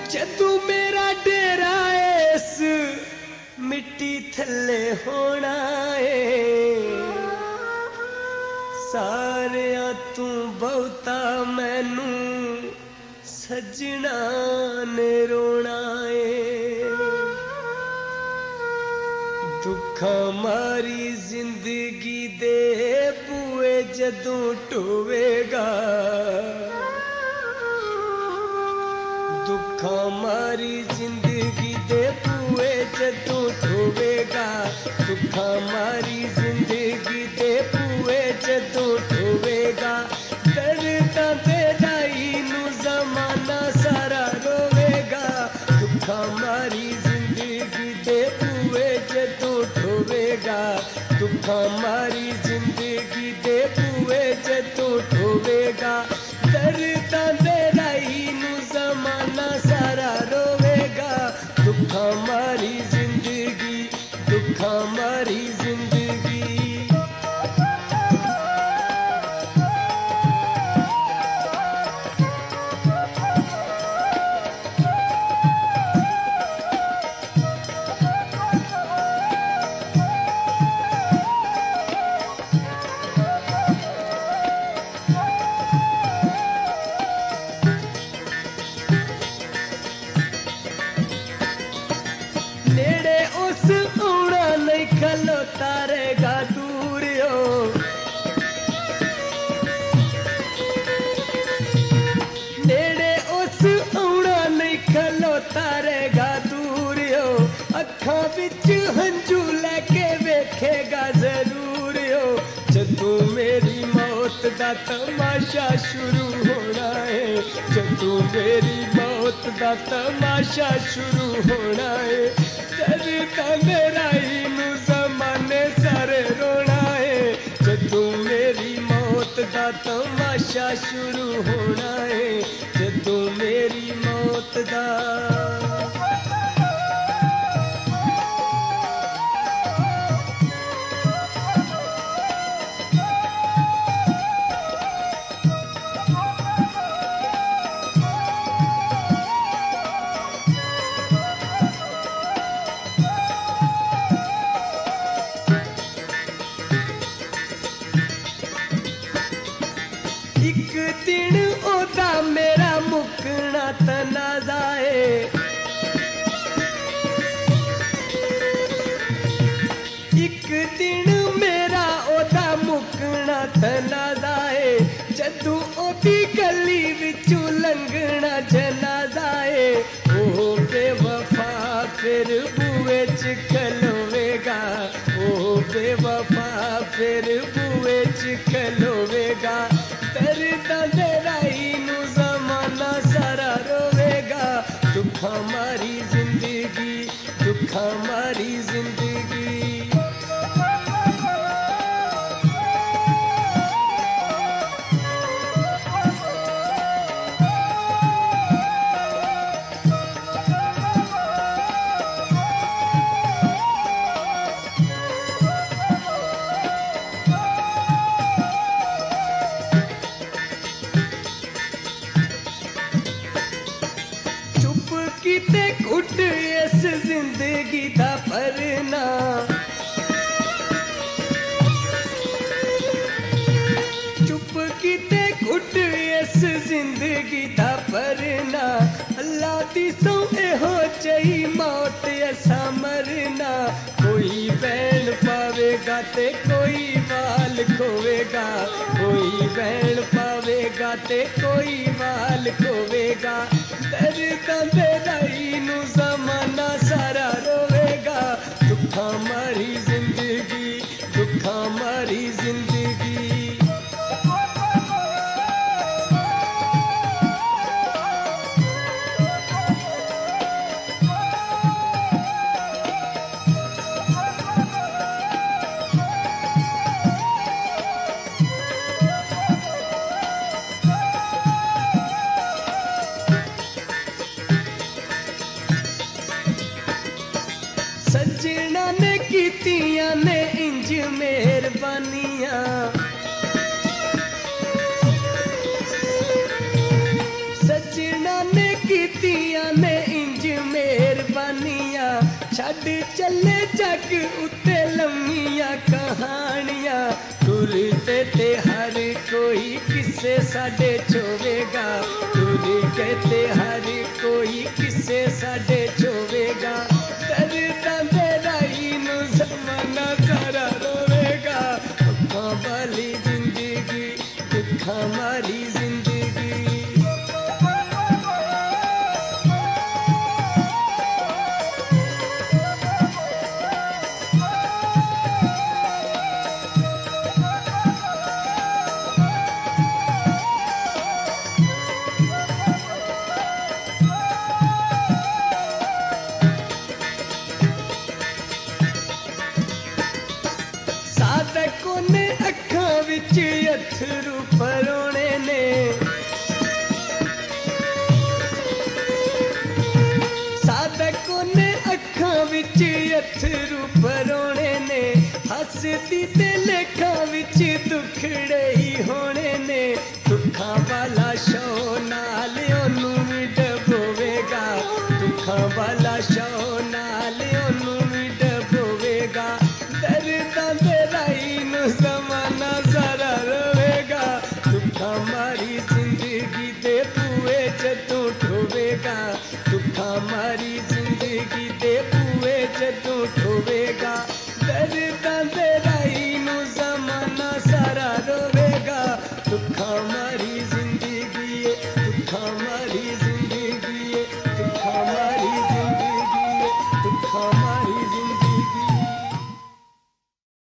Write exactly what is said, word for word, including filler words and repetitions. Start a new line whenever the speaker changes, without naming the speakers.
जदू मेरा डेरा इस मिट्टी थले होना है, सारिया तू बहुता मैनू सजना ने रोना है। दुखा मारी जिंदगी दे बुए जदू टोवेगा, दुखा मारी जिंदगी दे बुए जदू टोवेगा, दुखा मारी जिंदगी दे बुए जदू टोवेगा। दर्दां दे दाई नू जमाना सारा रोवेगा, दुखा मारी जिंदगी दे बुए जदू टोवेगा, दुखा मारी जिंदगी दे बुए जदू टोवेगा। दर्दां दे दाई नू जमाना सारा रोवेगा, दुखा मारी जिंदगी, दुखा मारी जिंदगी। नेड़े उस उड़ा नहीं खलोता रहेगा दूर हो, नेड़े उस उड़ा नहीं खलोता रहेगा दूर हो। अखा बिच हंजू लेके वेखेगा जरूर हो, जदू मेरी मौत दा तमाशा शुरू होना है, जदू मेरी मौत दा तमाशा शुरू होना है। दर्दां दे राही नू जमाने सारे रोना है, जदू मेरी मौत दा तमाशा शुरू होना है, जदू मेरी मौत दा। एक दिन ओदा मेरा मुकना तनाज़ा है, एक दिन मेरा ओदा मुकना तनाज़ा है। जदू ओदी गली विचों लंघना जनाज़ा है, ओह बेवफा फिर बुए च खलोवेगा, ओह बेवफा फिर बुए च खलोवेगा। दर्दां दे राही नू जमाना सारा रोवेगा, दुखा मारी जिंदगी, दुखा मारी जिंदगी। किते कुट इस जिंदगी दा परना, चुप किते कुट इस जिंदगी दा परना। अल्लाह दी सौ हो चई मौत ऐसा मरना, कोई बैन पावेगा ते कोई वाल खोवेगा, कोई बैन पावेगा ते कोई वाल खोवेगा। दर्दां दे राही नू जमाना सारा रोवेगा, दुखा मारी जिंदगी, दुखा मारी जिंदगी। सजना ने कीतियां ने इंज मेहरबानियां, सजना ने कीतियां ने छड़ चले जग उत्ते लम्मियां कहानियां तुरते ते हर कोई किस्से साडे चोवेगा तुरते ते हर कोई किस्से साडे चोवेगा दर्दां दे राही नू ज़माना सारा रोवेगा अखां वाली जिंदगी दुखां मारी जिंदगी साधकों ने अखां विच अथरू परोने ने साधकों ने अखां विच अथरू परोने ने हसदी ते लेखां विच दुखड़े ही होने ने दुखां वाला